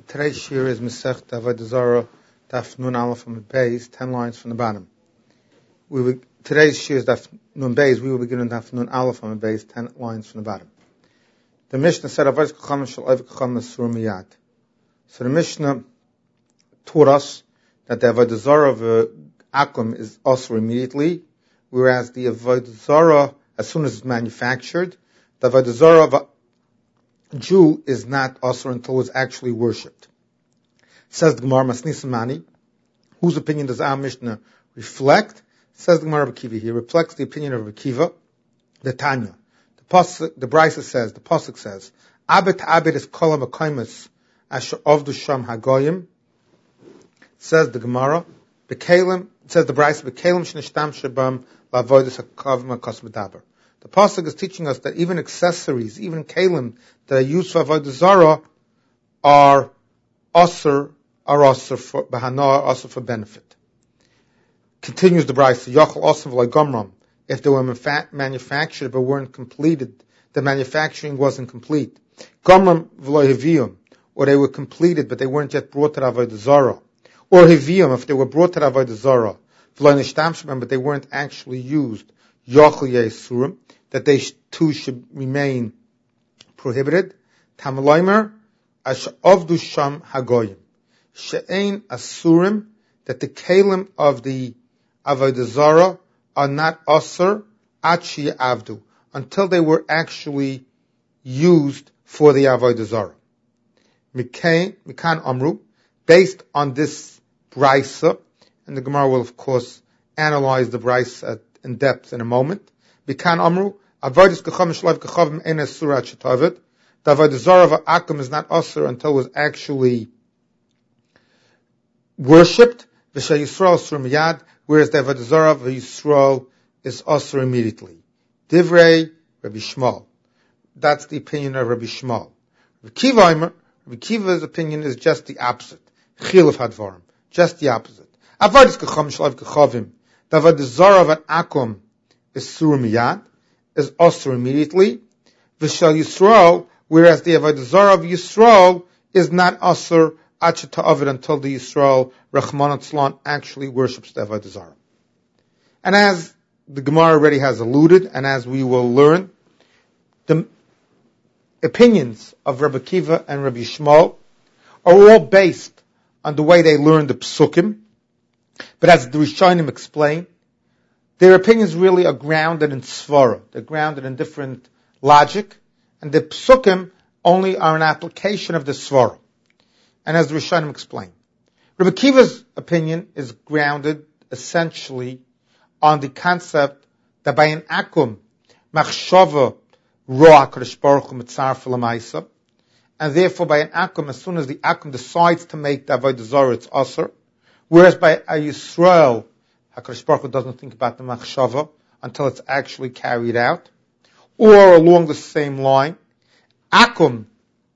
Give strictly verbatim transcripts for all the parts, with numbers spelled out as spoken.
Today's shir is Masech Avodah Zarah Daf Nun Aleph from the base, ten lines from the bottom. We will, today's shir is Daf Nun Beis. We will begin on Daf Nun Aleph from the base, ten lines from the bottom. The Mishnah said Avodah Kacham Shel Oived Kacham Asur Miyad. So the Mishnah taught us that the Avodah Zarah of uh, Akum is also immediately, whereas the Avodah Zarah, as soon as it's manufactured, the Avodah Zarah of a Jew is not also until it's actually worshipped. Says the Gemara Masnis Mani, whose opinion does our Mishnah reflect? Says the Gemara Akiva, he reflects the opinion of Akiva, the Tanya. The Pasuk, the Brisa says, the Pasuk says, Abed Abed is kol ha'makaymus asher avdu sham hagoyim. Says the Gemara, Bekalim, says the Brisa, Bekalim shnishtam shabam la'avodas hakavim hakos medaber. The Pasuk is teaching us that even accessories, even kalim that are used for Avodah Zarah are asur, are asur for bahana, asur for benefit. Continues the Brisa, Yochel asur v'lo gomram. If they were manufactured but weren't completed, the manufacturing wasn't complete. Gomram v'lo hiviyum, or they were completed but they weren't yet brought to Avodah Zarah. Or hiviyum, if they were brought to Avodah Zarah, v'lo nishtam shebam, but they weren't actually used. Yochel yesurim, that they too should remain prohibited. Tamaloimer, ash avdu sham hagoyim. She'ein asurim, that the kalim of the Avodah Zarah are not asur achi avdu, until they were actually used for the Avodah Zarah. Mikan, mikan amru, based on this brisa, and the Gemara will of course analyze the brisa in depth in a moment. Mikan amru, Avodas Kacham Shelav Kachavim Ein Asur Ad Shetavet. The Avodah Zarah of Akum is not asur until it was actually worshipped. V'Shel Yisrael Asur Miyad, whereas the Avodah Zarah of Yisrael is asur immediately. Divrei Rabbi Shmuel. That's the opinion of Rabbi Shmuel. Rabbi Kiva, Rabbi Kiva's opinion is just the opposite. Chiluf Hadvarim, just the opposite. Avodas Kacham Shelav Kachavim. The Avodah Zarah of Akum is Asur Miyad, is asur immediately. V'Shel Yisrael, whereas the Avodah Zarah of Yisrael is not asur ad sheta'avid, until the Yisrael Rachman Atzlan actually worships the Avodah Zarah. And as the Gemara already has alluded, and as we will learn, the opinions of Rabbi Kiva and Rabbi Shmuel are all based on the way they learn the Psukim. But as the Rishonim explain, their opinions really are grounded in Svara. They're grounded in different logic, and the Psukim only are an application of the Svara. And as the Rishonim explain, Rabbi Kiva's opinion is grounded essentially on the concept that by an akum, machshava roa HaKadosh Baruch Hu mitzaref l'maisa, and therefore by an akum, as soon as the akum decides to make the Avodah Zarah, it's asur, whereas by a Yisrael, HaKadosh Baruch Hu doesn't think about the machshava until it's actually carried out. Or along the same line, akum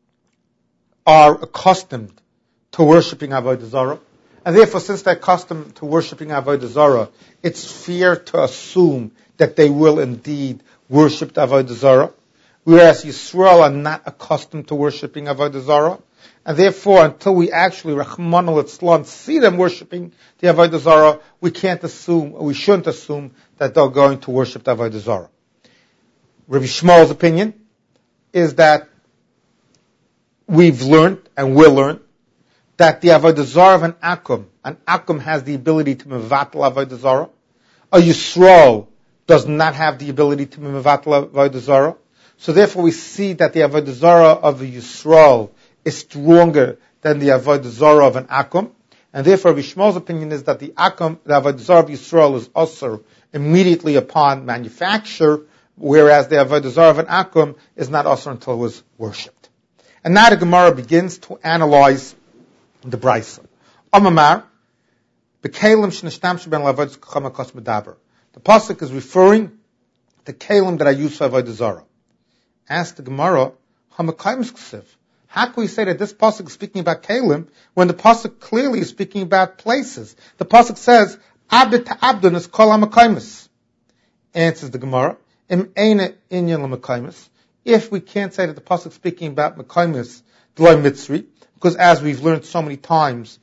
are accustomed to worshipping Avodah Zarah, and therefore since they're accustomed to worshipping Avodah Zarah, it's fair to assume that they will indeed worship the Avodah Zarah, whereas Yisrael are not accustomed to worshipping Avodah Zarah, and therefore, until we actually, Rachman al-Itzlan, see them worshipping the Avodah Zarah, we can't assume, or we shouldn't assume, that they're going to worship the Avodah Zarah. Rabbi Shmuel's opinion is that we've learned, and will learn, that the Avodah Zarah of an Akum, an Akum has the ability to mevatel Avodah Zarah. A Yisrael does not have the ability to mevatel Avodah Zarah. So therefore we see that the Avodah Zarah of a Yisrael is stronger than the Avodah Zarah of an Akum, and therefore Rabbi Shmuel's opinion is that the Akum, the Avodah Zarah of Yisrael, is asur immediately upon manufacture, whereas the Avodah Zarah of an Akum is not asur until it was worshipped. And now the Gemara begins to analyze the Brisa. Amamar, b'kelim shenishtam sheben la'avodas kacham hakos medaber. The pasuk is referring to kelim that are used for Avodah Zarah. Ask the Gemara, hamakayim ksiv. How can we say that this pasuk is speaking about kalim when the pasuk clearly is speaking about places? The pasuk says, "Abed ta'abdun is kol hamakaymus." Answers the Gemara, "Im eina inyan l'makaymus." If we can't say that the pasuk is speaking about makaymus, d'loi mitzri, Because as we've learned so many times,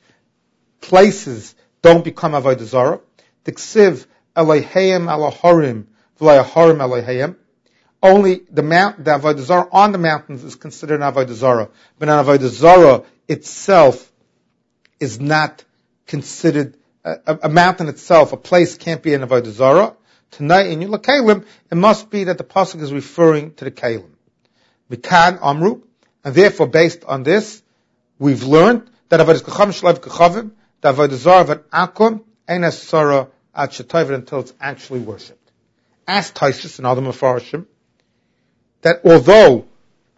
places don't become avodah zarah. The ksiv Elohim Elohorim v'Elohorim Elohim. Only the mount, the avodah zarah on the mountains is considered an avodah zarah, but an avodah zarah itself is not considered. A, a mountain itself, a place can't be an avodah zarah. Tonight in Yula Kalim, it must be that the pasuk is referring to the Kalim. Mikan Amru, and therefore based on this, we've learned that avodah kacham shlev kachavim, the avodah zarah of an akum, ain't as sarah at shetayv until it's actually worshipped. As Taisus and other Mefarshim, that although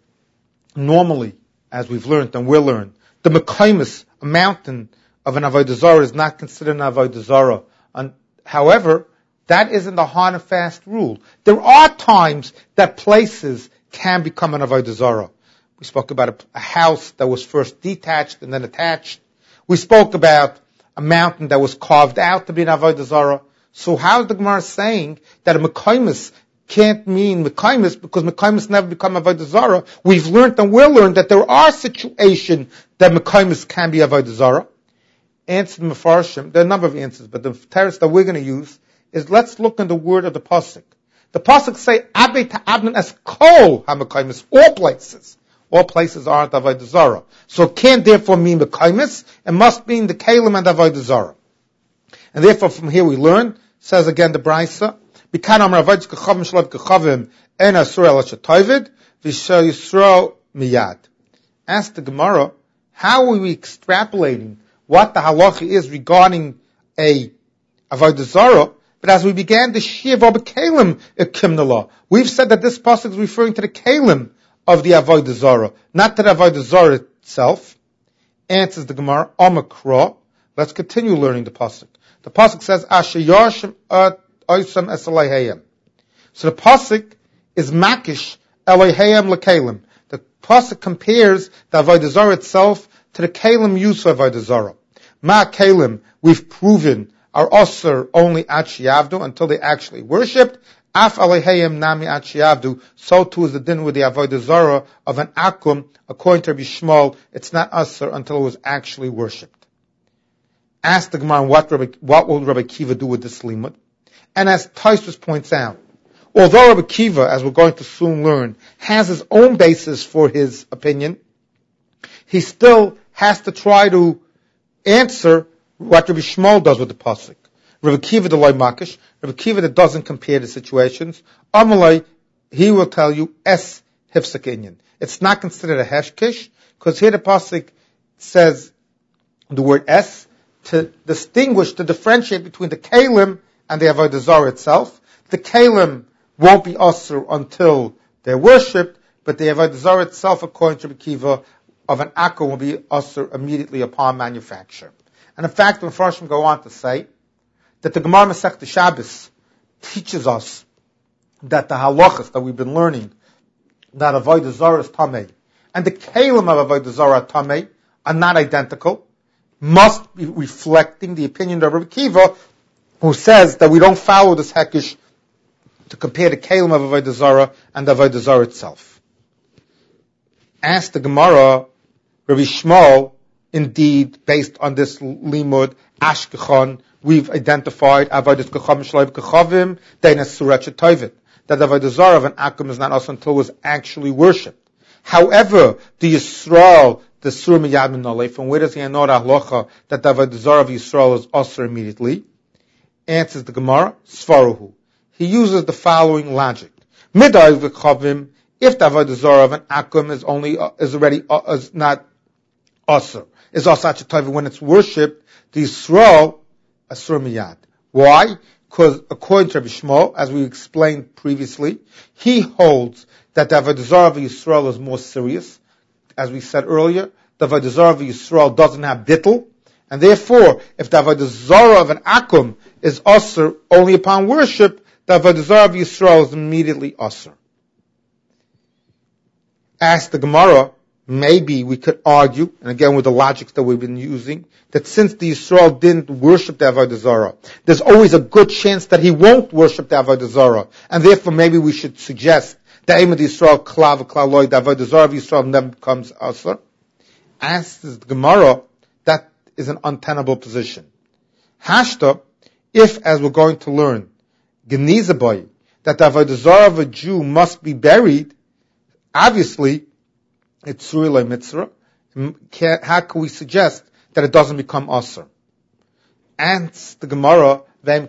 normally, as we've learned and we'll learn, the Mekaimus, a mountain of an avodah zarah, is not considered an avodah zarah. And, however, that isn't the hard and fast rule. There are times that places can become an avodah zarah. We spoke about a, a house that was first detached and then attached. We spoke about a mountain that was carved out to be an avodah zarah. So how is the Gemara saying that a Mekaimus can't mean Mekaimus because Mekaimus never become avodah zarah? We've learned and we'll learn that there are situations that Mekaimus can be avodah zarah. Answer the Mefarshim, there are a number of answers, but the teretz that we're going to use is let's look in the word of the pasuk. The pasuk say Abe ta'abnan as kol haMekaimus, all places. All places aren't avodah zarah. So it can't therefore mean Mekaimus, it must mean the Kalim and avodah zarah. And therefore from here we learn, says again the Brisa, Bikan amar avodah kachavim shlev kachavim en asur el shetayvid v'shel yisrael miyad. Ask the Gemara, how are we extrapolating what the halacha is regarding a avodah zarah? But as we began the shiur of Kalim Kimnala, we've said that this pasuk is referring to the Kalim of the avodah zarah, not to the avodah zarah itself. Answers the Gemara, Omakra. Let's continue learning the pasuk. The pasuk says, Asher Yashim Oisam Esalehayim. So the pasuk is Makish Elohayim LeKalim. The pasuk compares the avodah zarah itself to the Kalim use of avodah zarah. Ma Kalim, we've proven, are osir only at Sheyavdu until they actually worshipped. Af Elohayim nami at Sheyavdu. So too is the din with the avodah zarah of an akum. According to Rabbi Shmuel, it's not osir until it was actually worshipped. Ask the Gemara, what, Rabbi, what will Rabbi Kiva do with this limud? And as Taisus points out, although Rabbi Kiva, as we're going to soon learn, has his own basis for his opinion, he still has to try to answer what Rabbi Shmuel does with the pasuk. Rabbi Kiva the loy makish, Rabbi Kiva that doesn't compare the situations, Amalai, he will tell you es hifsak inyan. It's not considered a heshkish because here the pasuk says the word es to distinguish, to differentiate between the kalim and the avodah zarah itself. The kalim won't be asur until they're worshipped, but the avodah zarah itself, according to Rabbi Kiva, of an akar will be asur immediately upon manufacture. And in fact, the Mefarshim go on to say that the Gemara Masechta Shabbos teaches us that the halachas that we've been learning, that avodah zarah is tamei, and the kalim of avodah zarah tamei are not identical, must be reflecting the opinion of Rabbi Kiva, who says that we don't follow this hekish to compare the kalim of avodah zarah and the avodah zarah itself. Ask the Gemara, Rabbi Shmuel, indeed, based on this limud, Ashkechon, we've identified avodah kacham shlev kachavim dein surat shetayvit, that the avodah zarah of an akum is not also until it was actually worshipped. However, the Yisrael, the sur miyad min nolei, from where does he know the halacha that the avodah zarah of Yisrael is osur immediately? Answers the Gemara, Svaruhu. He uses the following logic: Midai v'chavim, if the avodah zarah of an akum is only uh, is already uh, is not osur, is osur shetayvit when it's worshipped, the Yisrael asur miyad. Why? Because according to Rabbi Shmuel, as we explained previously, he holds that the avodah zarah of Yisrael is more serious. As we said earlier, the avodah zarah of Yisrael doesn't have bittul, and therefore, if the avodah zarah of an akum is osur only upon worship, the avodah zarah of Yisrael is immediately osur. Ask the Gemara, maybe we could argue, and again with the logics that we've been using, that since the Yisrael didn't worship the avodah zarah, there's always a good chance that he won't worship the avodah zarah, and therefore maybe we should suggest the aim of the Yisrael klav klaloi, the avodah zarah of Yisrael never becomes asur. Answers the Gemara, that is an untenable position. Hashta, if, as we're going to learn, Genizaboy, that the Avodah Zarah of a Jew must be buried, obviously, it's Surei Mitzvah. How can we suggest that it doesn't become Asr? Answers the Gemara,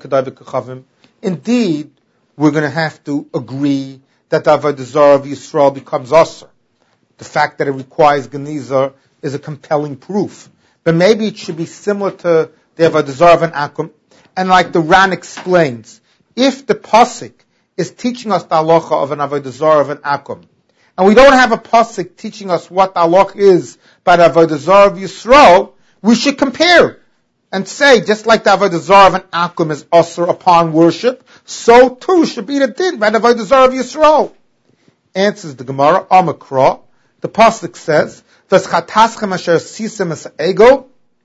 indeed, we're going to have to agree that the Avodah Zarah of Yisrael becomes Asr. The fact that it requires Geniza is a compelling proof. But maybe it should be similar to the Avodah Zarah of an Akum. And like the Ran explains, if the Pasuk is teaching us the halacha of an Avodah Zarah of an Akum, and we don't have a Pasuk teaching us what the halacha is by the Avodah Zarah of Yisrael, we should compare and say, just like the Avodah Zarah of an Akum is Asr upon worship, so too should be the din by the Avodah Zarah of Yisrael. Answers the Gemara, Amakra. The Pasuk says, "V'schataschem asher sisem es ego,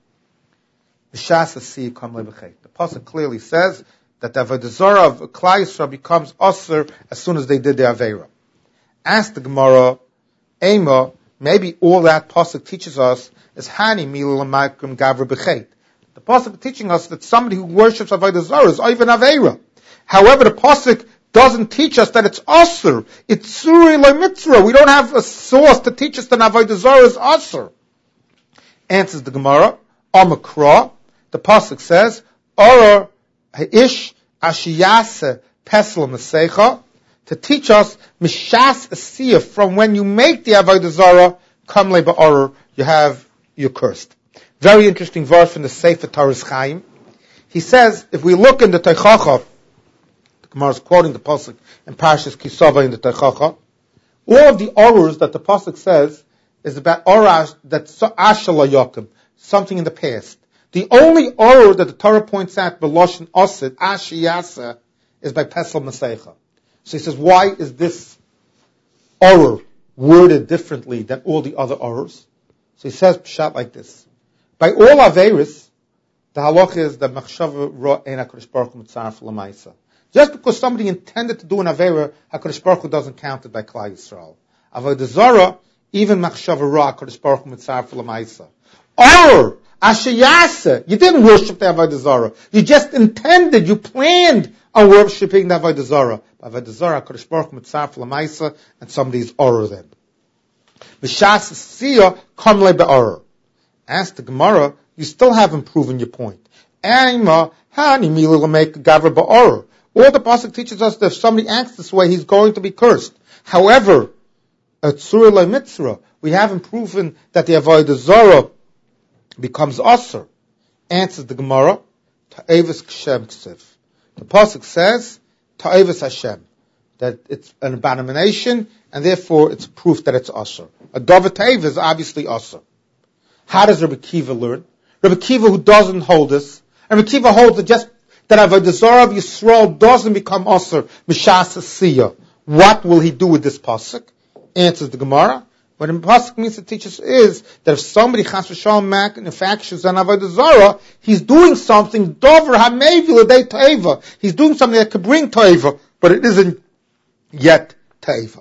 v'shas asi kam lebechet." The Pasuk clearly says that the Avodah Zarah of Klal Yisrael becomes Asr as soon as they did the Aveira. Ask the Gemara, Ema, maybe all that Pasuk teaches us is Hani Mil Lamakrim Gavra Bechet. The Pasuk teaching us that somebody who worships Avodah Zarah is even Aveira. However, the Pasuk doesn't teach us that it's Asr. It's Surei Mitzvah. We don't have a source to teach us that Avodah Zarah is Asr. Answers the Gemara, Amakra. The Pasuk says, Ora Ha'ish Ashiyase Pesel Masecha, to teach us Mishas Asiyah, from when you make the Avodah Zarah, Kam Le Ba'or, you have, you're cursed. Very interesting verse from the Sefer Taras Chaim. He says, if we look in the Teichacha, the Gemara is quoting the Pasuk in Parshas Kisava in the Teichacha, all of the orors that the Pasuk says is about orash, that's Ashala Yakim, something in the past. The only oror that the Torah points out, B'Loshen Osid, Ashiyasa, is by Pesel Masecha. So he says, why is this oror worded differently than all the other orors? So he says, pshat like this. By all Averis, the halach is that Machshava Ra Ein HaKadosh Baruch Hu Mitzaref L'Maisa. Just because somebody intended to do an Aveira, HaKadosh Baruch Hu doesn't count it by Klal Yisrael. Avodah Zarah, even Machshava Ra HaKadosh Baruch Hu Mitzaref L'Maisa. Or, Ashayasa, you didn't worship the Avodah Zarah. You just intended, you planned on worshipping the Avodah Zarah. Avodah Zarah, HaKadosh Baruch Hu Mitzaref L'Maisa, and somebody's oror then. B'shas Siyah, Kam Le Be'oror. Ask the Gemara, you still haven't proven your point. Aima, Hani Mila L'Meik Gavra Be'oror. All the Pasuk teaches us that if somebody acts this way, he's going to be cursed. However, at Surei Mitzvah, we haven't proven that the Avodah Zarah becomes Asr. Answers the Gemara, Ta'evis Kshem Ksiv. The Pasuk says, Ta'evis Hashem, that it's an abomination, and therefore it's proof that it's Asr. A Davar Ta'ev is obviously Asr. How does Rabbi Kiva learn? Rabbi Kiva, who doesn't hold this, and Rabbi Kiva holds that just that Avodah Zarah of Yisrael doesn't become Asr, Mishas Asiyah. What will he do with this Pasuk? Answers the Gemara. What the Pasuk means to teach us is that if somebody Chas v'Shalom manufactures an Avodah Zarah, he's doing something Dover Hamevi L'Dei Ta'eva. He's doing something that could bring Ta'eva, but it isn't yet Ta'eva.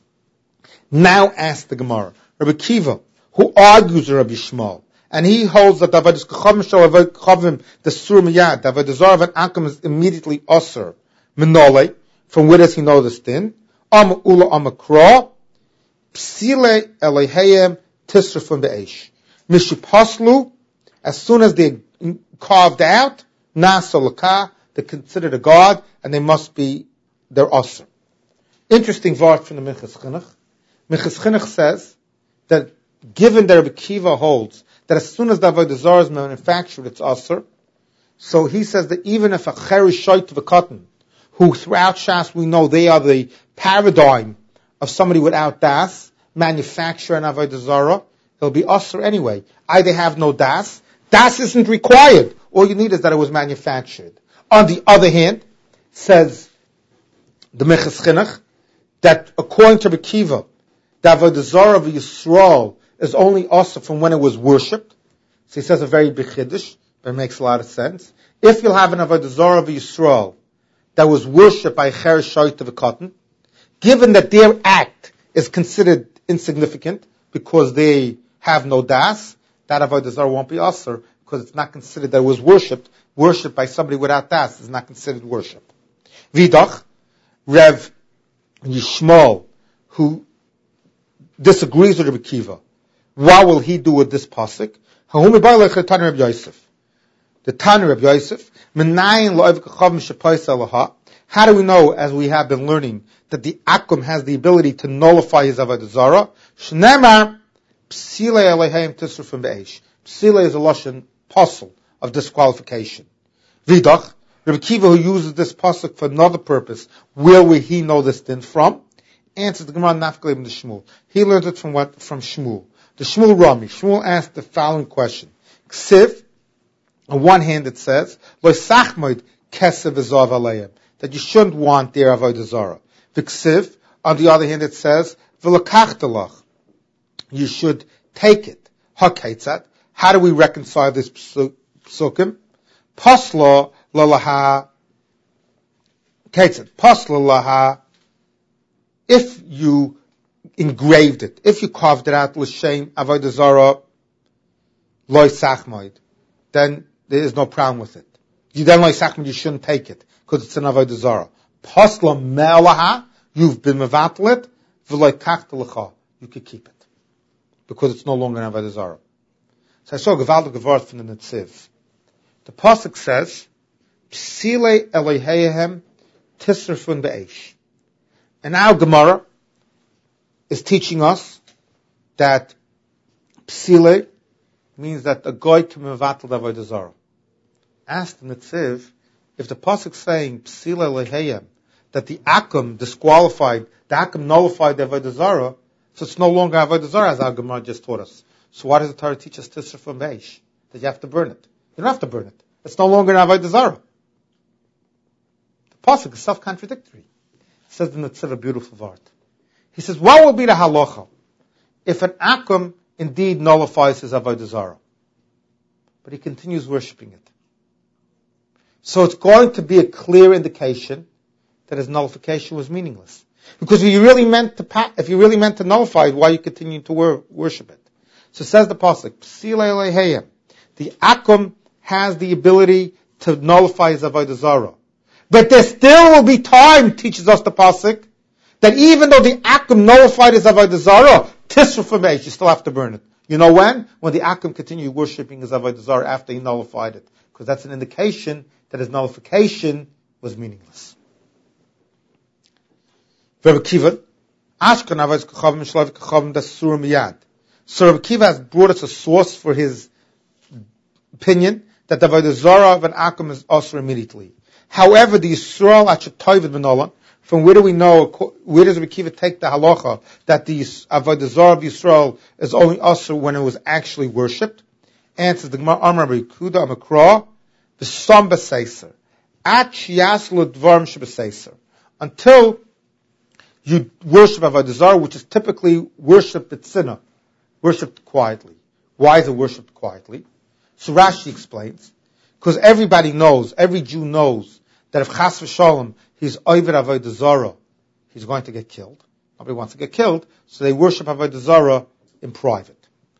Now ask the Gemara, Rabbi Kiva, who argues with Rabbi Shmuel, and he holds that the Avodah Chavim shall avoid Chavim, the Sur Miyad, the Avodah Zarah of an Akum is immediately Asr, Menole, from where does he know this din? Am Ula Amakra, Psile Elehayim Tisrafun Be'esh. Mishipaslu, as soon as they're carved out, Nasalaka, they're considered a god, and they must be, they're Asr. Interesting verse from the Minchas Chinuch. Minchas Chinuch says that given that Rabbi Kiva holds that as soon as the Avodah Zarah is manufactured, it's Asr, so he says that even if a Cherish Shoit V'Katan, who throughout Shas we know they are the paradigm of somebody without das, manufacture an Avodah Zarah, he'll be Asr anyway. Either have no das, das isn't required. All you need is that it was manufactured. On the other hand, says the Minchas Chinuch, that according to Rabbi Kiva, the Avodah Zarah of Yisrael is only Asr from when it was worshipped. So he says a very big chiddush, but it makes a lot of sense. If you'll have an Avodah Zarah of Yisrael that was worshipped by Cherish Shoit V'Katan, given that their act is considered insignificant because they have no das, that avodah zarah won't be asur, because it's not considered that it was worshipped. Worshipped by somebody without das is not considered worship. Vidach, Rev Yishmael, who disagrees with Rabbi Kiva, what will he do with this pasuk? The Tana Rabbi Yosef, how do we know, as we have been learning, that the akum has the ability to nullify his avodah zarah? Shneimar psilei aleheim tisrufim be'esh. Psilei is a lashon pasuk of disqualification. Vidach, Rabbi Kiva, who uses this pasuk for another purpose, where will he know this din from? Answers the Gemara Nafkalei in the Shmuel. He learned it from what? From Shmuel. The Shmuel Rami. Shmuel asked the following question. Ksiv, on one hand it says, Lo sachmoid kesev ezav aleim, that you shouldn't want their avodah zarah. V'ksiv, on the other hand it says, V'lakachtalach, you should take it. Hakeitzat, how do we reconcile this psukim? Pasla lalaha, keitzat, pasla lalaha, if you engraved it, if you carved it out l'shem avodah zarah, loy sachmoid, then there is no problem with it. You then loy sachmoid, you shouldn't take it because it's an avodah zarah. Pasla melaha, you've been mevatel it, v'loy kachtalacha, you could keep it because it's no longer an avodah zarah. So I saw a gevaldig gevart from the Netziv. The pasuk says, "Psilei Eloheihem tisrafun be'esh." And now Gemara is teaching us that psile means that a goy can mevatel avodah zarah. Ask the Netziv, if the pasuk saying psile Eloheihem, that the akum disqualified, the akum nullified the avodah zarah, so it's no longer avodah zarah, as our Gemara just taught us. So why does the Torah teach us tisrafun be'esh? That you have to burn it. You don't have to burn it. It's no longer an avodah zarah. The pasuk is self-contradictory. Says the Netziv a beautiful word. He says, what will be the halacha if an akum indeed nullifies his avodah zarah, but he continues worshipping it? So it's going to be a clear indication that his nullification was meaningless. Because if you really meant to, if you really meant to nullify it, why are you continuing to wor- worship it? So says the pasuk, Psilei Eloheihem, the akum has the ability to nullify his avodah zarah. But there still will be time, teaches us the pasuk, that even though the akum nullified his avodah zarah, tisra for me, you still have to burn it. You know when? When the akum continued worshipping his avodah zarah after he nullified it, because that's an indication that his nullification was meaningless. Rabbi Kiva, Ashkan avos kachavim shlav kachavim dasur miyad. So Rabbi Kiva has brought us a source for his opinion that the avodah zarah of an akum is also immediately. However, the Yisrael Achatoivet Benolan, from where do we know, where does Rabbi Kiva take the halacha that the avodah zarah of Yisrael is only also when it was actually worshipped? Answers the Gemara, Amar Rabbi Kuda Amakra, the Samba Seiser, At Shias L'Dvarm Shebeseiser, until you worship avodah zarah, which is typically worshipped at Sinah, worshipped quietly. Why is it worshipped quietly? So Rashi explains, because everybody knows, every Jew knows, that if chas v'shalom, he's oived avodah zarah, he's going to get killed. Nobody wants to get killed, so they worship avodah zarah in private.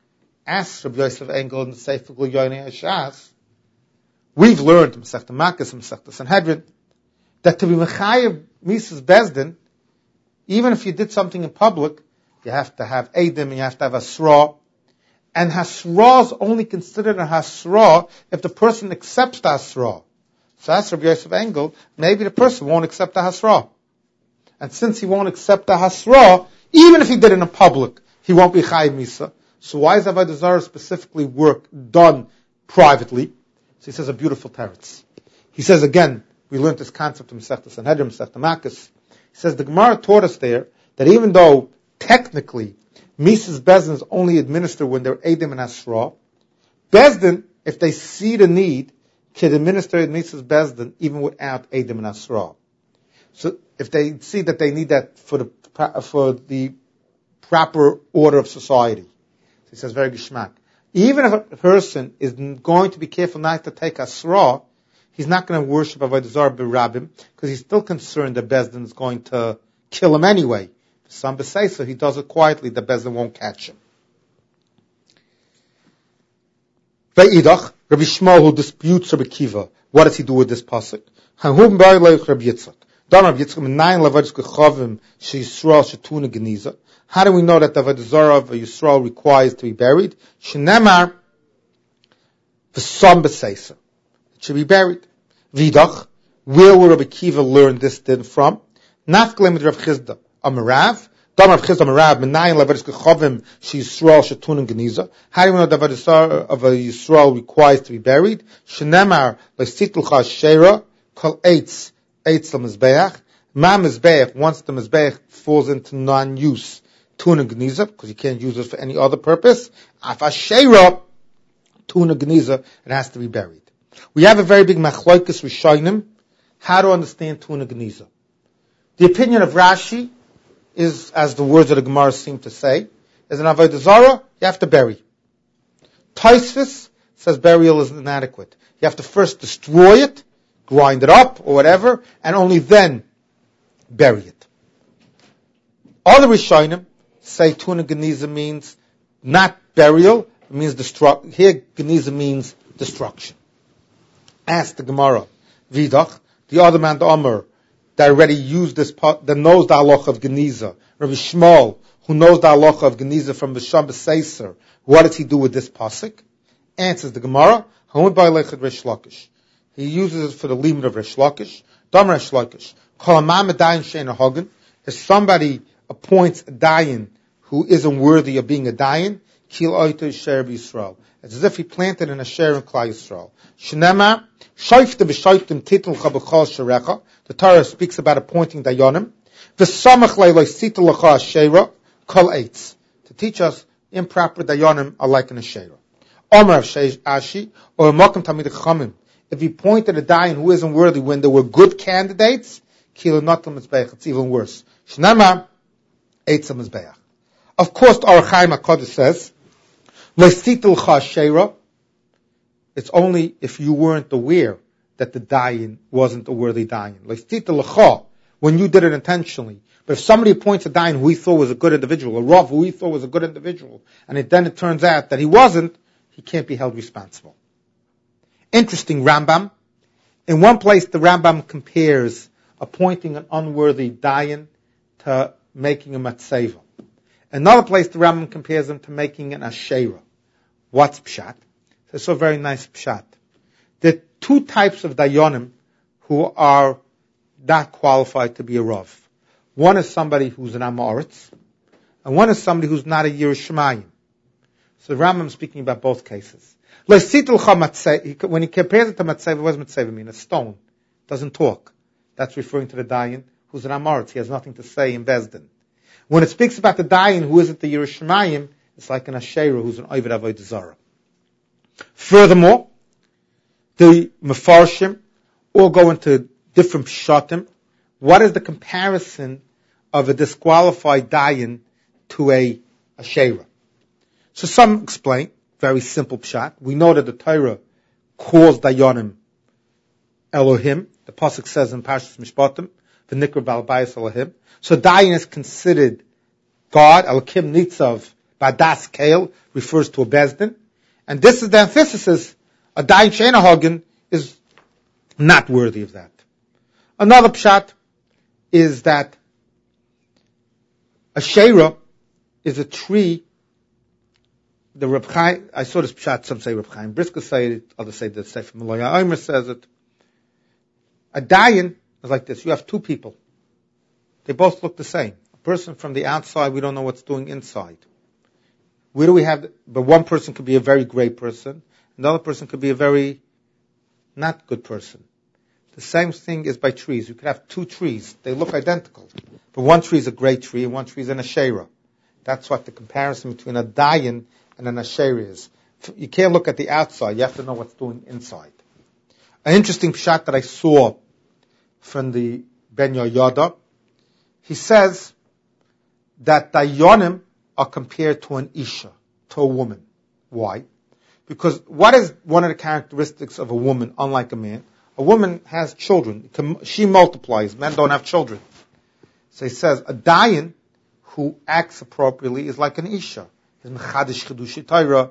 Ask Rabbi Yosef Engel in the Sefer Gilyoinei Hashas, we've learned in Masechta Makkas and Masechta Sanhedrin, that to be mechayev Mises Bezdin, even if you did something in public, you have to have edim and you have to have hasra. And hasra is only considered a hasra if the person accepts the hasra. So that's Rabbi Yosef Engel, maybe the person won't accept the hasra. And since he won't accept the hasra, even if he did it in public, he won't be chayiv misa. So why is avodah zarah specifically work done privately? So he says a beautiful teretz. He says again, we learned this concept in Masechta Sanhedrin, Masechta Makkas. He says the Gemara taught us there that even though technically Mises Bezdin is only administered when they're Edim and Asra, Bezdin, if they see the need, can administer Mises Bezdin even without Edim and Asra. So if they see that they need that for the for the proper order of society. So he says very geschmack. Even if a person is going to be careful not to take Asra, he's not going to worship Avodah Zarah b'Rabim, because he's still concerned that Bezdin is going to kill him anyway. Some say so, he does it quietly, the Bezdin won't catch him. Ve'idach, Rabbi Shmuel, who disputes Rabbi Kiva, what does he do with this pasuk? Hanhum ba'ilech Rabbi Yitzchak. Don Rabbi Yitzchak, nine levados kechavim sheYisrael shetuna geniza. How do we know that the avodah zarah of Yisrael requires to be buried? Shenemar v'sam b'seisa. It should be buried. Vidach, where would Rabbi Kiva learn this din from? Nafklem with Rav Chizda Amarav. Dam Rav Chizda Amarav. Menayin levados kechavim sheYisrael shetuna geniza. How do we know that the avodah zarah of Yisrael requires to be buried? Shenemar le'situlcha sheira kol eitz eitz l'mizbeach. Ma mizbeach, once the mizbeach falls into non-use, tuna geniza, because you can't use it for any other purpose. Afashera, tuna geniza, it has to be buried. We have a very big machloikus rishonim, how to understand tuna geniza. The opinion of Rashi is, as the words of the Gemara seem to say, is an avodah zarah, you have to bury. Tosfos says burial is inadequate. You have to first destroy it, grind it up, or whatever, and only then bury it. Other rishonim say tuna geniza means not burial, it means destruction. Here, geniza means destruction. Ask the Gemara, Vidach, the other man, the Omer, that already used this, that knows the halacha of geniza, Rabbi Shmuel, who knows the halacha of geniza from the Sham B'Seiser, what does he do with this pasuk? Answers the Gemara, Hamud Ba'ilech Resh Lakish. He uses it for the limit of Resh Lakish. Dam Resh Lakish. Kol Amam Dayan Shein Hagen. If somebody appoints a dayan who isn't worthy of being a dayan, Kil Oito Sher Yisrael. It's as if he planted in a share in Klal Yisrael. Shnema Shoifte B'Shoiftem Titul Chabachal Sherecha. The Torah speaks about appointing dayanim. V'samach Leiloi Situl Lacha Shera Kol Eitz. To teach us improper dayanim are like an Ashera. Omer of Sheish Ashi or Mokum Tamid Chamim. If he pointed a dayan who isn't worthy when there were good candidates, Kil Notam Mizbeach. It's even worse. Shnema Eitz Mizbeach. Of course, the Orach Chaim HaKodesh says, Le'situl Chashera. It's only if you weren't aware that the dayan wasn't a worthy dayan. Le'situl Lacha, when you did it intentionally. But if somebody appoints a dayan who he thought was a good individual, a Rav who he thought was a good individual, and it, then it turns out that he wasn't, he can't be held responsible. Interesting Rambam. In one place, the Rambam compares appointing an unworthy dayan to making a matzeva. Another place, the Rambam compares them to making an ashera. What's pshat? It's a very nice pshat. There are two types of dayanim who are not qualified to be a rav. One is somebody who's an amoritz, and one is somebody who's not a Yerushalayim. So the Rambam is speaking about both cases. When he compares it to matzeva, what does matzeva mean? A stone. Doesn't talk. That's referring to the dayan who's an amoritz. He has nothing to say in Bezdin. When it speaks about the dayan who isn't the Yerushalayim, it's like an Asherah who's an Oved Avodah Zarah. Furthermore, the Mefarshim all go into different pshatim. What is the comparison of a disqualified dayan to a Asherah? So some explain, very simple pshat. We know that the Torah calls dayanim Elohim. The pasuk says in Parshas Mishpatim, "V'nikra ba'al bayis Elohim." So dayan is considered God. Elokim Nitzav Badas Kael refers to a Bezdin. And this is the antithesis. A dayan she'eino hagen is not worthy of that. Another pshat is that a sheira is a tree. The Reb Chaim, I saw this pshat, some say Reb Chaim Brisker say it, others say the Sefer Malaya Omer says it. A dayan is like this. You have two people. They both look the same. A person from the outside, we don't know what's doing inside. Where do we have, but one person could be a very great person, another person could be a very not good person. The same thing is by trees. You could have two trees. They look identical. But one tree is a great tree and one tree is an Asherah. That's what the comparison between a dayan and an Asherah is. You can't look at the outside. You have to know what's doing inside. An interesting pshat that I saw from the Ben Yoyada, he says that dayanim are compared to an isha, to a woman. Why? Because what is one of the characteristics of a woman, unlike a man? A woman has children. She multiplies. Men don't have children. So he says, a dayan who acts appropriately is like an isha. He's mechadish chedushi Torah.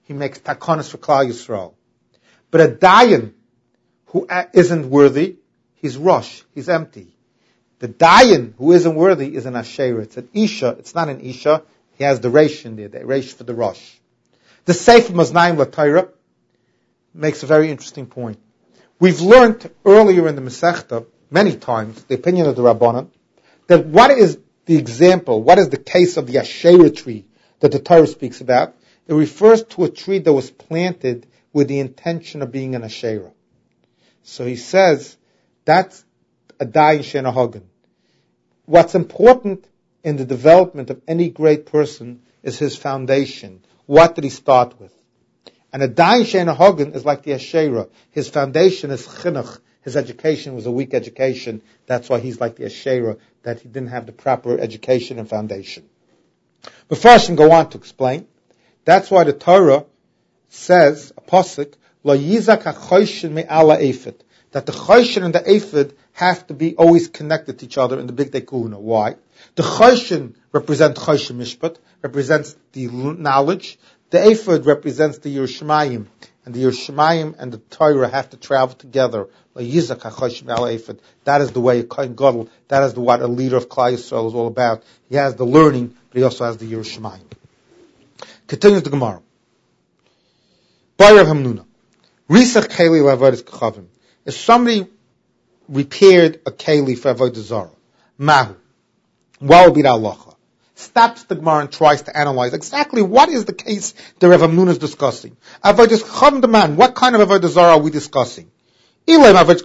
he makes takonis for Klal Yisrael. But a dayan who isn't worthy, he's rush, he's empty. The dayan who isn't worthy is an asherah. It's an isha. It's not an isha. He has the reish in there, the reish for the rush. The Sefer Maznayim LaTorah makes a very interesting point. We've learned earlier in the Masechta, many times, the opinion of the Rabbanan, that what is the example, what is the case of the asherah tree that the Torah speaks about? It refers to a tree that was planted with the intention of being an asherah. So he says, that's a dayan she'eino hogan. What's important in the development of any great person is his foundation. What did he start with? And a dayan she'eino hogan is like the asherah. His foundation is chinuch. His education was a weak education. That's why he's like the asherah, that he didn't have the proper education and foundation. But first, I go on to explain. That's why the Torah says, a pasuk, lo yizak ha-choshen me'ala ephod, that the choshen and the ephod have to be always connected to each other in the big day kahuna. Why? The choshen represents choshen mishpat, represents the knowledge. The ephod represents the Yerushalayim, and the Yerushalayim and the Torah have to travel together. That is the way a Kohen Gadol, that is the, what a leader of Klal Yisrael is all about. He has the learning, but he also has the Yerushalayim. Continues the Gemara. By Rav Hamnuna, Risach Keli La'avodas Kachavim. If somebody repaired a Keli for Avodah Zarah, Mahu, what would be the halacha? Stops the Gemara and tries to analyze exactly what is the case that Rav Hamnuna is discussing. Avodas Kachavim the man, what kind of Avodah Zarah are we discussing? If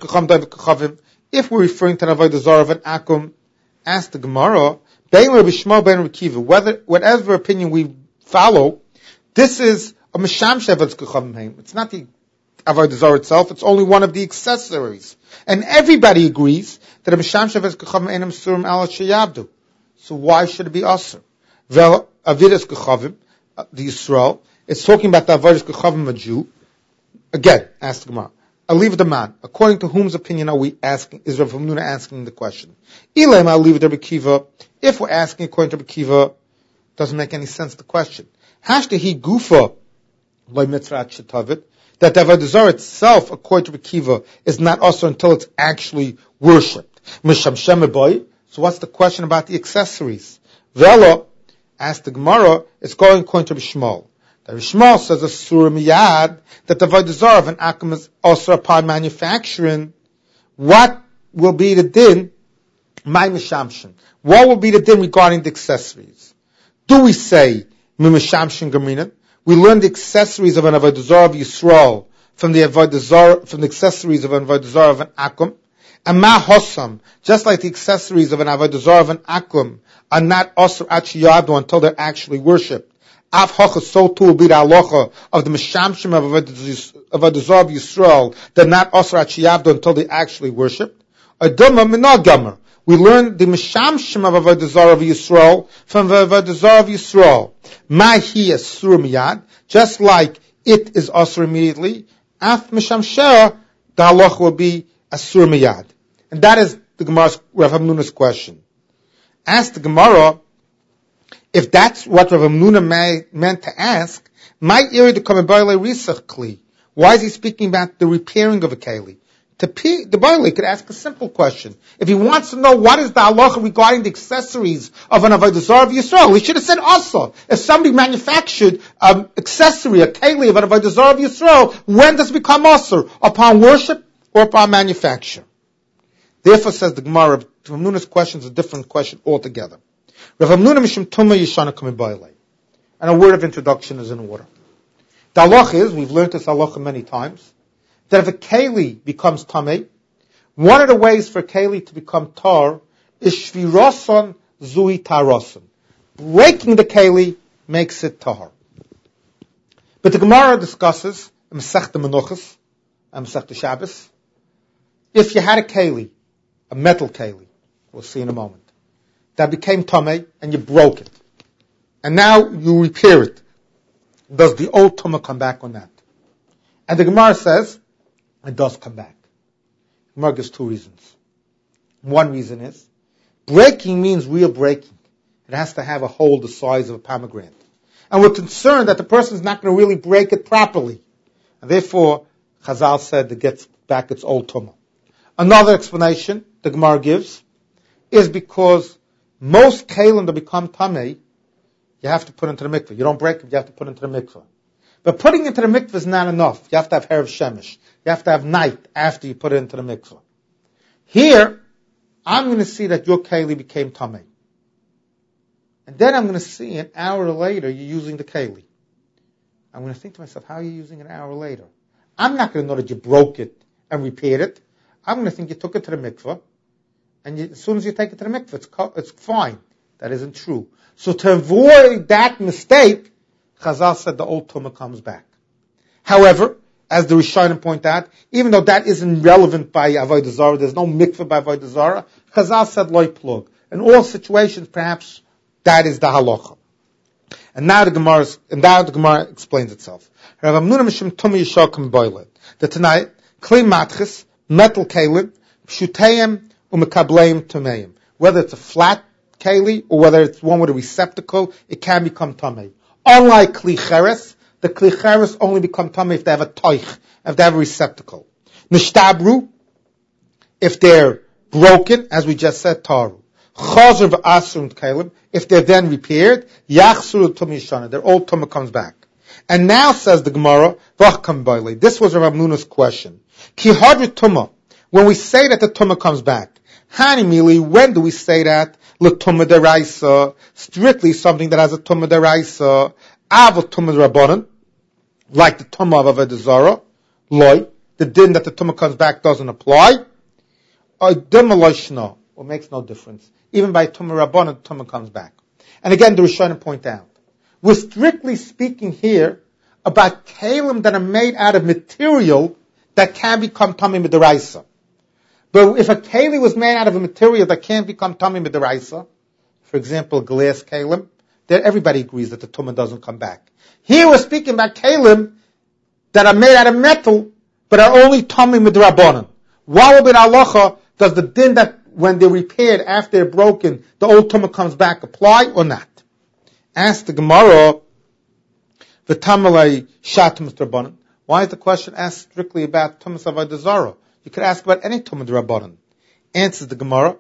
we're referring to an Avodah Zarah of an Akum, ask the Gemara, Bein Rabbi Shmuel, Bein Rabbi Kiva, whether, whatever opinion we follow, this is a Misham Shevetz Kachavim. It's not the Avodah Zarah itself, it's only one of the accessories. And everybody agrees that a Misham Shevetz Kachavim Einam Surim Ala Sheyabdu. So why should it be Asur? Vel Avidas Kachavim, the Yisrael, it's talking about the Avodas Kachavim, a Jew. Again, ask the Gemara. I'll leave the man. According to whom's opinion are we asking? Is Rav Hamnuna asking the question? Ilaim, I'll leave it to Rabbi Kiva. If we're asking according to Rabbi Kiva, doesn't make any sense. The question. Hashta he gufa loy mitzrat shetavit, that the Avodah Zarah itself, according to Rabbi Kiva, is not also until it's actually worshipped. Misham shemeboy. So what's the question about the accessories? Velo, ask the Gemara. It's going according to Rabbi Shmuel. The Rishmal says a surah miyad that the Avodah Zarah of an akum is also upon manufacturing. What will be the din? My mishamshin. What will be the din regarding the accessories? Do we say mimishamshin gamina? We learn the accessories of an Avodah Zarah of Yisrael from the Avodah Zarah, from the accessories of an Avodah Zarah of an akum. And ma hosam, just like the accessories of an Avodah Zarah of an akum are not also achiyadu until they're actually worshipped. Av hocha, so too will be the halacha of the mishamshim of Avodah Zarah of Yisrael. They're not also achiyadu until they actually worshipped. Aduma minagamar. We learn the mishamshim of Avodah Zarah of Yisrael from the Avodah Zarah of Yisrael. Mahi asur miyad, just like it is asur immediately. Af mishamshera, the halacha will be asur miyad. And that is the Gemara's, Rav Hamnuna's question. Ask the Gemara, if that's what Rav Hamnuna may, meant to ask, might iri the kamei risach kli. Why is he speaking about the repairing of a keli? To pe- the Bailey could ask a simple question. If he wants to know what is the halacha regarding the accessories of an Avodah Zarah of Yisrael, he should have said also. If somebody manufactured an accessory, a keli of an Avodah Zarah of Yisrael, when does it become asur? Upon worship or upon manufacture? Therefore, says the Gemara, Rav Hamnuna's question is a different question altogether. Rav Hamnuna mishum tuma yishana kamei Bailey. And a word of introduction is in order. The halacha is, we've learned this halacha many times, that if a keli becomes tamei, one of the ways for a keli to become tar is shvirason zui tarason. Breaking the keli makes it tar. But the Gemara discusses in Masechta Menuchos and Masechta Shabbos, if you had a keli, a metal keli, we'll see in a moment, that became tamei and you broke it, and now you repair it, does the old tumah come back on that? And the Gemara says, it does come back. The Gemara gives two reasons. One reason is, breaking means real breaking. It has to have a hole the size of a pomegranate. and we're concerned that the person is not going to really break it properly. And therefore, Chazal said it gets back its old tumah. Another explanation the Gemara gives is because most kalim that become tamei, you have to put into the mikveh. You don't break it, you have to put into the mikveh. But putting it into the mikveh is not enough. You have to have Erev Shemesh. You have to have night after you put it into the mikveh. Here, I'm going to see that your keli became tamei. And then I'm going to see an hour later you're using the keli. I'm going to think to myself, how are you using it an hour later? I'm not going to know that you broke it and repaired it. I'm going to think you took it to the mikveh, and you, as soon as you take it to the mikveh, it's, it's fine. That isn't true. So to avoid that mistake, Chazal said the old tumah comes back. However, as the Rishonim point out, even though that isn't relevant by Avodah Zarah, there's no mikveh by Avodah Zarah, Chazal said loy plug. In all situations, perhaps that is the halacha. And now the Gemara, and now the Gemara explains itself. Rav Amnuna Mishum Tumah Yishakim Boiled. The tonight, Kli Matchis, metal kalim, pshutayim umekableim tameim. Whether it's a flat keli or whether it's one with a receptacle, it can become tamei. Unlike kli cheres, the kli cheres only become tamei if they have a toich, if they have a receptacle. Nishtabru, if they're broken, as we just said, taru. Chazer v'asur kalim, if they're then repaired, yachsuru tumah yishana, their old tumah comes back. And now says the Gemara, v'achkam bailei. This was Rav Amnuna's question. Ki hadrit tumah. When we say that the tumah comes back, hanimili, when do we say that? L'tumah deraisa, strictly something that has a tumah deraisa, av tumah rabbanan, like the tumah of Avodah Zarah, loy, the din that the tumah comes back doesn't apply. Or demolishna, it makes no difference. Even by tumah rabbanan, the tumah comes back. And again, the Rishonim point out, we're strictly speaking here about kalim that are made out of material that can become tamei midaraisa. But if a keli was made out of a material that can't become tamei midaraisa, for example, glass kalim, then everybody agrees that the tumah doesn't come back. Here we're speaking about kalim that are made out of metal, but are only tamei midrabanan. Why would halacha does the din that when they're repaired after they're broken, the old tumah comes back apply or not? Ask the Gemara, v'tamalei shatum midrabanan. Why is the question asked strictly about Tumas Avodah Zarah? You could ask about any Tumas Rabbanan. Answers the Gemara,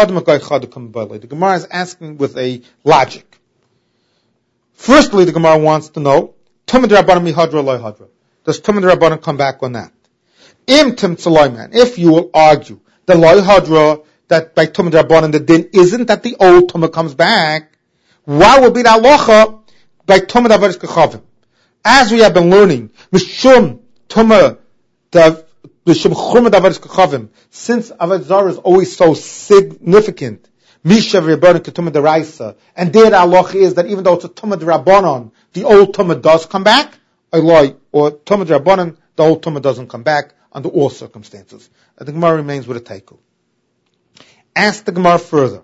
the Gemara is asking with a logic. Firstly, the Gemara wants to know, Tumas Rabbanan mihadra loy hadra. Does Tumas Rabbanan come back or not? Im tim tzaloyman. If you will argue the loy hadra, that by Tumas Rabbanan the din isn't that the old Tumah comes back, why would be the halacha by Tumas Avodah Kechavim? As we have been learning, Mishum Tumah, the Mishum Chumah Avodah Kechavim, since Avodah Zarah is always so significant, Misha v'Rabbanan Ketumah Deraisa, and there the halacha is that even though it's a Tumah D'Rabbanan, the old Tumah does come back, or Tumah D'Rabbanan, the old Tumah doesn't come back under all circumstances. And the Gemara remains with a teiku. Ask the Gemara further.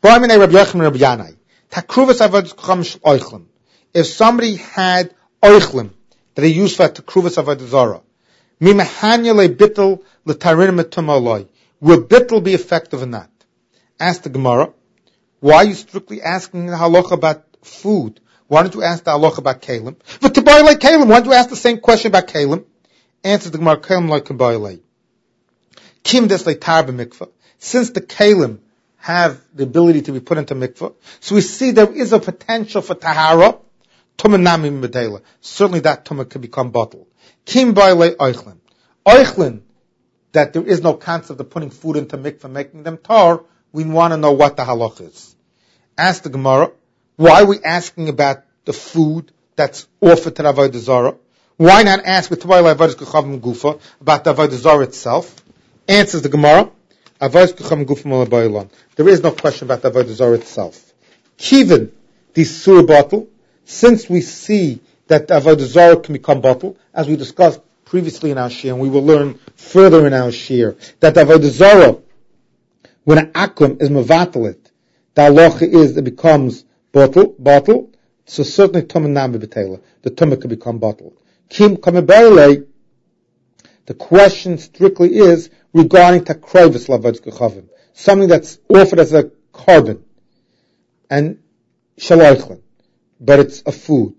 If somebody had oichlim that he used for tekruvas avodah zarah, mimahanya le bittel l'tarinim etumaloi, will bittel be effective or not? Ask the Gemara, why are you strictly asking the halacha about food? Why don't you ask the halacha about kalim? But to buy like kalim, why don't you ask the same question about kalim? Answers the Gemara, kalim like kalim. Kim des le tar b'mikvah. Since the kalim have the ability to be put into mikvah, so we see there is a potential for tahara. Tumah nami medela. Certainly that tumah can become bottled. Kim baile oichlin. Oichlin, that there is no concept of putting food into mikvah, making them tar, we want to know what the halach is. Ask the Gemara, why are we asking about the food that's offered to the Avodah Zarah? Why not ask with Tavai Avodah Kechavim Gufa about the Avodah Zarah itself? Answers the Gemara, Avodah Kechavim Gufa Malabaylan. There is no question about the Avodah Zarah itself. Kivin, the surah bottle, since we see that the Avodah Zarah can become bottle, as we discussed previously in our shir, and we will learn further in our shir, that the Avodah Zarah, when an akram is mevatalit, the halacha is it becomes bottle, bottle, so certainly tumah nami b'teila, the tumah can become bottle. Kim kamebeile, the question strictly is regarding takrovis lavadik kechavim, something that's offered as a carbon, and shaloichlin, but it's a food.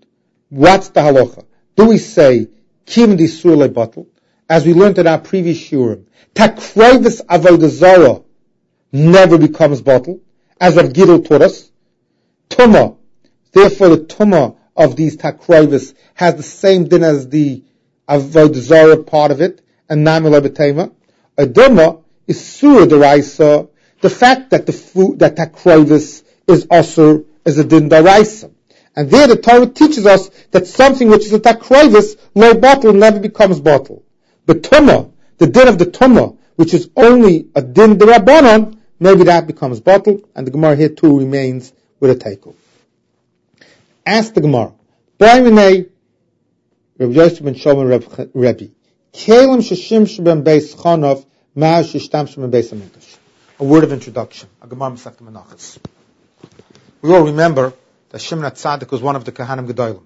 What's the halacha? Do we say, Kim di sur bottle, as we learned in our previous shiurim, takroivus avodah zarah never becomes bottle, as Rav Gidel taught us. Tumah, therefore the tumah of these takroivus has the same din as the avodah zarah part of it, and namel betema. Adama is surah deraisa. The fact that the food, that takroivus is also is a din deraisa. And there the Torah teaches us that something which is a takroivus, low bottle, never becomes bottle. But tumah, the din of the tumah, which is only a din derabanan, maybe that becomes bottle, and the Gemara here too remains with a takeover. Ask the Gemara, B'ayminei Reb Yosef ben Shlomo Rebbe, Kelim sheshim sheben beis chanov, ma'az shishtam sheben beis hamikdash. A word of introduction. A Gemara Masechta Menachos. We all remember that Shimon HaTzadik was one of the Kahanim Gedolim.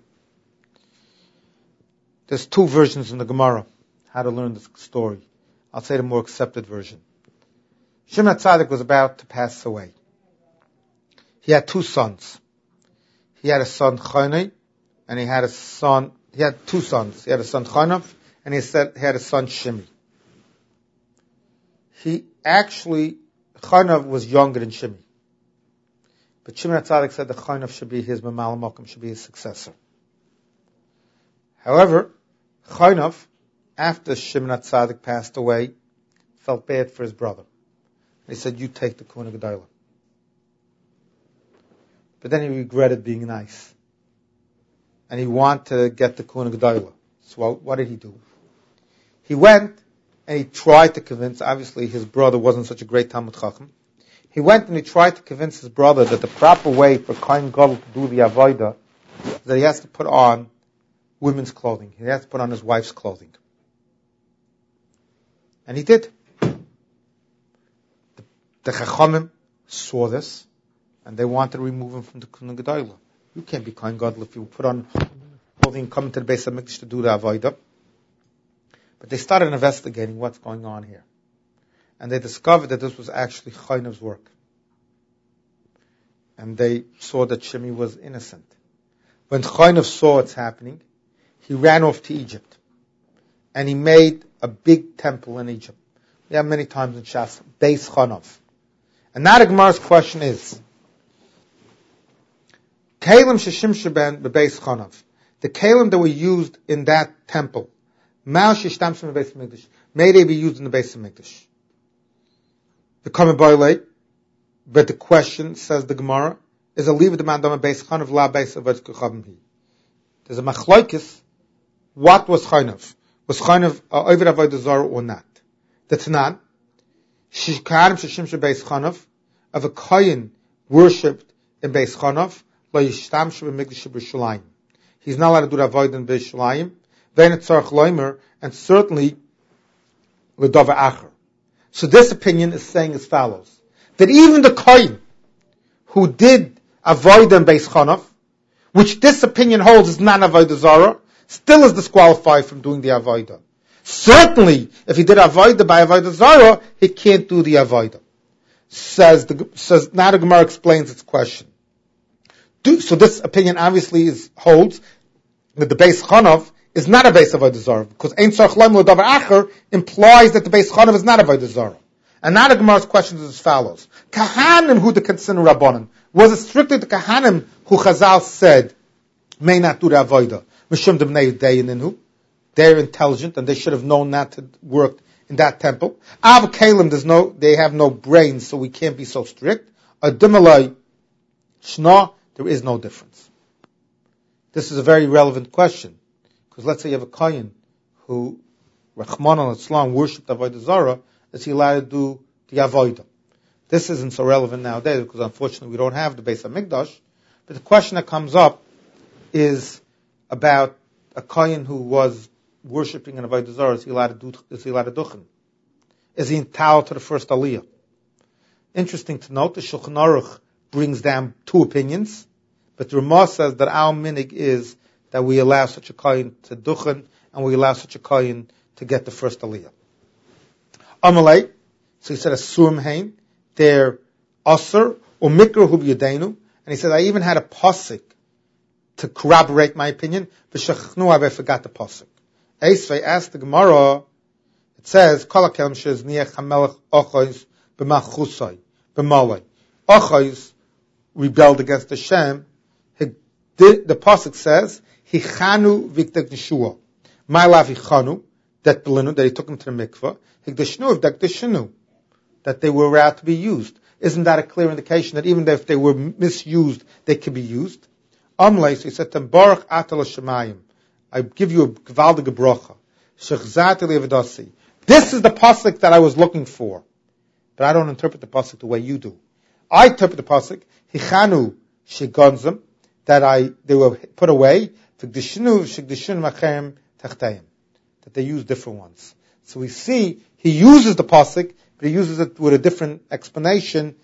There's two versions in the Gemara how to learn this story. I'll say the more accepted version. Shimon HaTzadik was about to pass away. He had two sons. He had a son Chonai, and he had a son. He had two sons. He had a son Chonav, and he said he had a son Shimi. He actually Chonav was younger than Shimi. But Shimon HaTzadik said that Chonav should be his Mamal Mokum, should be his successor. However, Chonav, after Shimon HaTzadik passed away, felt bad for his brother. He said, you take the Kuna Gedolah. But then he regretted being nice. And he wanted to get the Kuna Gedolah. So what did he do? He went and he tried to convince, obviously his brother wasn't such a great Talmud Chacham. He went and he tried to convince his brother that the proper way for Kohen Gadol to do the Avodah is that he has to put on women's clothing. He has to put on his wife's clothing. And he did. The, the Chachamim saw this, and they wanted to remove him from the Kuna Gedolah. You can't be Kohen Gadol if you put on clothing and come to the Beis HaMikdash to do the Avodah. But they started investigating what's going on here. And they discovered that this was actually Chonav's work. And they saw that Shimi was innocent. When Chonav saw what's happening, he ran off to Egypt. And he made a big temple in Egypt. We have many times in Shas, Beis Chonav. And now the Gemara's question is, Kalim sheshim sheben bebeis Chonav. The kalim that were used in that temple, Mal shishtam sheben bebeis hamikdash, may they be used in the Beis HaMikdash? The Kama Boile, but the question, says the Gemara, is a leave of the man dama beis Chonav la beis avodas kochavim hi. There's a machlokes. What was Chonav? Was Chonav uh, over avodah zarah or not? The Tanan, shikarim sheshim shebeis Chonav, of a kohen worshipped in Beis Chonav, lo yishtam shebemikdash b'Yerushalayim. He's not allowed to do the avodah in B'Yerushalayim. Ve'en tzarich loimer, and certainly l'dava acher. So this opinion is saying as follows, that even the kohen who did avodah in Beis Chonav, which this opinion holds is not avodah zarah, still is disqualified from doing the avodah. Certainly, if he did avodah by avodah zarah, he can't do the avodah. Says the says now the Gemara explains its question. Do, so this opinion obviously is holds that the Beis Chonav is not a Beis Avodah Zarah, because Ein Tzarich Loim L'Davar Acher implies that the Beis Chonav is not a Avodah Zarah. And now the Gemara's question is as follows: Kahanim who the consider Rabbanan, was it strictly the Kahanim who Chazal said may not do the Avodah? Mishum D'Bnei Yudayin, they're intelligent and they should have known not to work in that temple. Av Kalim, there's no, they have no brains, so we can't be so strict. Adimalai Shna, there is no difference. This is a very relevant question, because let's say you have a kohen who, Rachman al-Islam, worshipped Avodah Zarah, is he allowed to do the Avodah? This isn't so relevant nowadays, because unfortunately we don't have the Beis HaMikdash, but the question that comes up is about a kohen who was worshipping an Avodah Zarah, is he allowed to do, is he allowed to do him? Is he entitled to the first Aliyah? Interesting to note, the Shulchan Aruch brings down two opinions, but the Ramah says that our minig is that we allow such a kohen to duchen, and we allow such a kohen to get the first aliyah. Amalei, so he said a surim hain, they're aser or mikra hu b'yadeinu, and he said I even had a pasuk to corroborate my opinion. V'shachnu, I forgot the pasuk. Esvei asked the Gemara. It says, "Kol hakelem shezniach hamelech ochos b'malchusay b'malay." Ochos rebelled against Hashem. The, the pasuk says, "Hichanu v'ikdeshua." My lav hichanu, that belinu, that he took him to the mikveh. Hikdeshnu v'ikdeshnu, that they were allowed to be used. Isn't that a clear indication that even if they were misused, they could be used? Amleis, he said to them, Baruch atal shemayim. I give you a gvaldige bracha. Shechzati le'vedasi. This is the pasuk that I was looking for. But I don't interpret the pasuk the way you do. I interpret the pasuk, Hichanu shegonzim, that I, they were put away, V'gdishnu shegdishun machem tachtayim. That they use different ones. So we see, he uses the pasuk, but he uses it with a different explanation,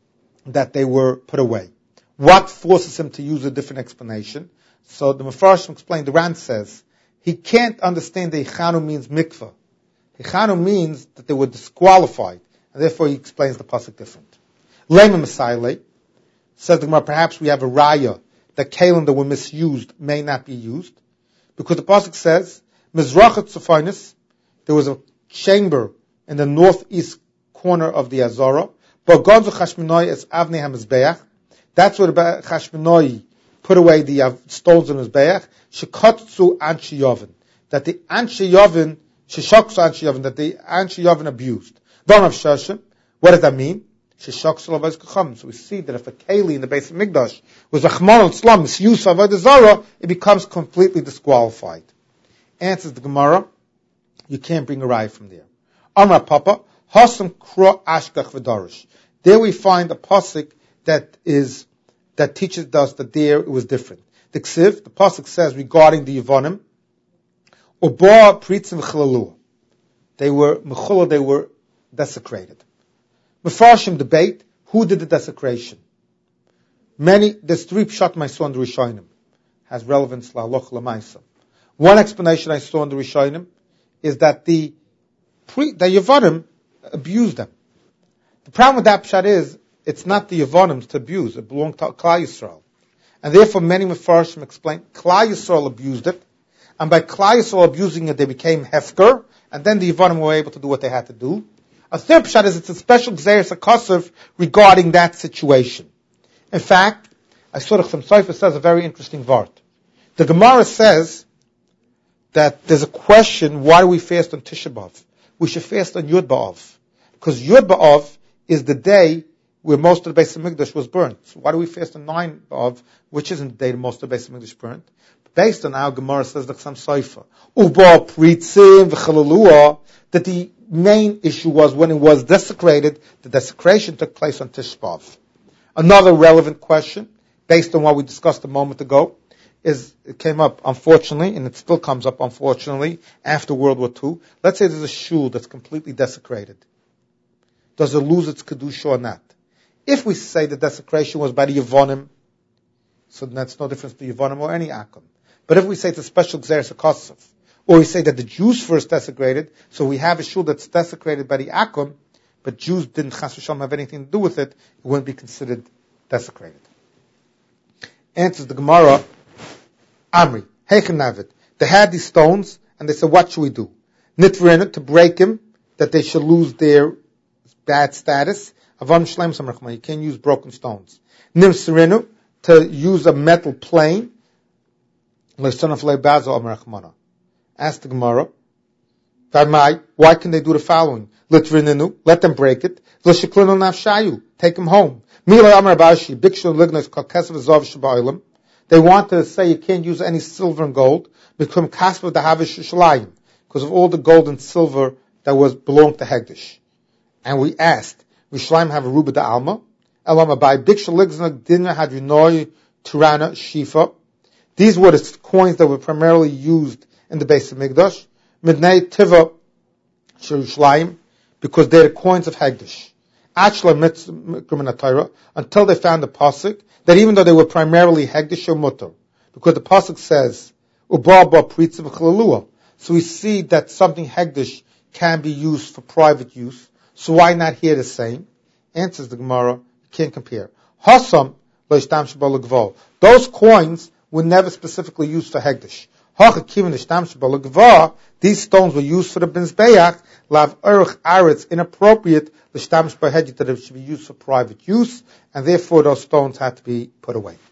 that they were put away. What forces him to use a different explanation? So the Mefarshim explained, the Rand says, he can't understand that Hichanu means mikveh. Hichanu means that they were disqualified, and therefore he explains the pasuk different. Lema Masaile says the Gemara, perhaps we have a raya that kalim that were misused may not be used, because the pasuk says, Mizrachat Tzofinis, there was a chamber in the northeast corner of the Azara, but Gonzo Chashmonai is Avnei HaMizbeach. That's where Chashmonai put away the uh, stones in his Mizbeach. Shekotzu Anshe Yovin, that the Anshe Yovin, Sheshoksu Anshe Yovin, that the Anshe Yovin abused. Don of Shoshem, what does that mean? Sheshoksu Lavaz Kacham. So we see that if a keli in the base of Mikdash was a Chmon al-Tzlam, misuse of Avodah Zarah, it becomes completely disqualified. Answers the Gemara, you can't bring a raya from there. Amar Papa, Hasam Kro Ashkach V'Darish. There we find a pasuk that is that teaches us that there it was different. The Ksiv, the pasuk says regarding the Yevonim, Uba Pritzim V'Chilalua. They were Mechula, they were desecrated. Mefarshim debate who did the desecration. Many, there's three pshat I saw in the Rishonim, has relevance la Halacha L'Maisa. One explanation I saw in the Rishonim is that the pre, the Yevonim abused them. The problem with that pshat is, it's not the Yevonim to abuse, it belonged to Klal Yisrael. And therefore many Mefarshim explain, Klal Yisrael abused it, and by Klal Yisrael abusing it, they became hefker, and then the Yevonim were able to do what they had to do. A third pshat is, it's a special Gzeres HaKosov regarding that situation. In fact, I saw the Chassam Sofer says a very interesting vart. The Gemara says that there's a question, why do we fast on Tisha B'Av? We should fast on Yud B'Av. Because Yud B'Av is the day where most of the Beis HaMikdash was burnt. So why do we fast on nine B'Av, which isn't the day that most of the Beis HaMikdash burnt? Based on our Gemara says the Chassam Sofer, Uba Pritzim V'Chilalua, that the main issue was when it was desecrated, the desecration took place on Tisha B'Av. Another relevant question, based on what we discussed a moment ago, is, it came up, unfortunately, and it still comes up, unfortunately, after World War Two. Let's say there's a shul that's completely desecrated. Does it lose its kedusha or not? If we say the desecration was by the Yevonim, so that's no difference to Yevonim or any Akum. But if we say it's a special Gzeres HaKosov, or we say that the Jews first desecrated, so we have a shul that's desecrated by the Akum, but Jews didn't Chas v'Shalom have anything to do with it, it wouldn't be considered desecrated. Answers the Gemara, Amri, Heichen Navid. They had these stones, and they said, what should we do? Nitvrinu, to break him, that they should lose their bad status. Avam Shlaim Samrachma, you can't use broken stones. Nimserinu, to use a metal plane. L'son of Leibazo Amrachmana. Ask the Gemara, why can they do the following? Litvininu, let them break it. L'shiklinu nafshayu, take them home. Mila Amar Bashi, Bikshu Lignas Kalkesav Zov Shabaylim. They want to say you can't use any silver and gold, become kaspa dahavish shalayim, because of all the gold and silver that was belonged to Hegdish. And we asked, Rishlayim have a ruba da alma, elama by biksha ligzna dinner hadrinoi tirana shifa. These were the coins that were primarily used in the base of Mikdash, midnei tiva shirishlayim, because they're the coins of Hegdish. Achla mitzvah until they found the pasuk that even though they were primarily Hegdish or Mutter, because the pasuk says, Uba ba pritzim v'chilalua. So we see that something Hegdish can be used for private use. So why not here the same? Answers the Gemara, you can't compare. Hasam lo yishtam sheba l'gvol. Those coins were never specifically used for Hegdish. These stones were used for the Mizbeach, lav eruch aretz, inappropriate, l'shtamsh b'hedit, that it should be used for private use, and therefore those stones had to be put away.